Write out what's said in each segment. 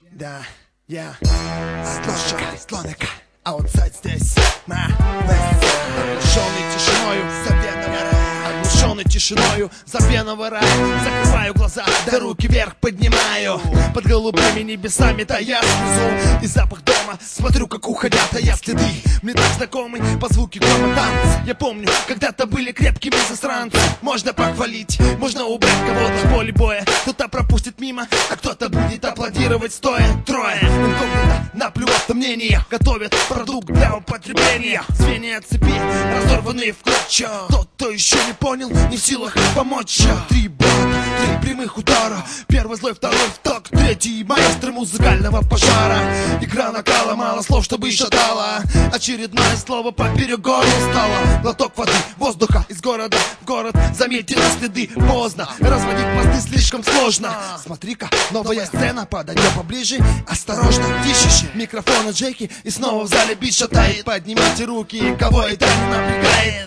Да, я слоника, аутсайд здесь, оглушенный тишиною, оглушенный тишиною, забвенного рая. Закрываю глаза, да руки вверх поднимаю. Под голубыми небесами тая внизу, и запах дома, смотрю, как уходят тая следы. Мне так знакомый по звуке грома танц. Я помню, когда-то были крепкими засранцы. Можно похвалить, можно убрать кого-то с поля боя. Кто-то пропустит мимо, а кто-то будет аплодировать стоя. Трое инкогнито, наплевав на мнение, готовят продукт для употребления. Звенья цепи, разорванные в клочья. Тот, кто еще не понял, не в силах помочь. 3 бата, 3 прямых удара. Первый злой, второй вток, третий маэстро музыкального пожара. Игра накала, мало слов, чтобы еще дала. Очередное слово поперек горла стало. Глоток воды, воздуха из города в город. Заметили следы, поздно. Разводить мосты слишком сложно. Смотри-ка, новая сцена, подойдем поближе. Осторожно, тише, микрофон и Джеки. И снова в зале бит шатает. Поднимите руки, кого это не напрягает.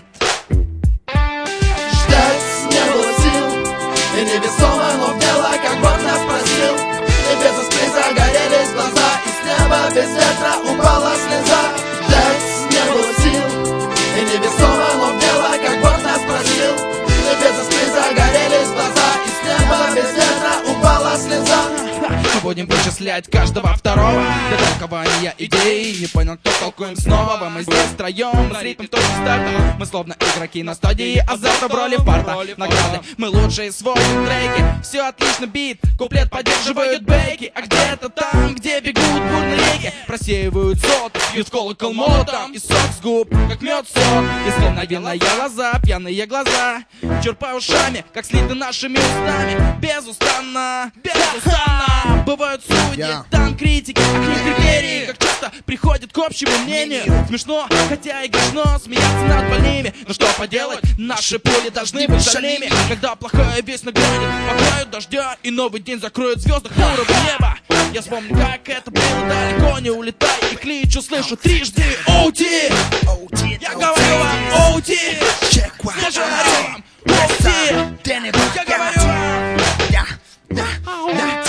Ждать не было сил, и невесомо, но в дело, как Бог нас просил. И без искры загорелись глаза, и с неба без ветра упала слеза. Ждать не было сил, и невесомо, но в дело, как Бог нас просил. И без искры загорелись глаза, и с неба без ветра упала слеза. Мы будем вычислять каждого второго для толкования идей. Не понял, кто толкуем снова. Мы здесь втроем, с ритмом тоже стартом. Мы словно игроки на стадии азарта в роли парта. Награды, мы лучшие сводят треки. Все отлично, бит, куплет поддерживают бейки. А где-то там, где бегут бурные реки, просеивают золото, пьют колокол молотом. И сок с губ, как мед сок. И словно лоза, пьяные глаза черпаю ушами, как слиты нашими устами. Безустанно, безустанно. Бывают судьи, там критики, а к ним критерии. Как часто приходят к общему мнению. Смешно, хотя и грешно смеяться над больными. Но что поделать, наши пули должны быть шальными. Когда плохая весть нагрянет, пограют дождя, и новый день закроет звезды хмурого неба. Я вспомню, как это было, далеко не улетай. И клич услышу трижды OT. Я говорю вам OT. Я говорю вам OT. Я говорю вам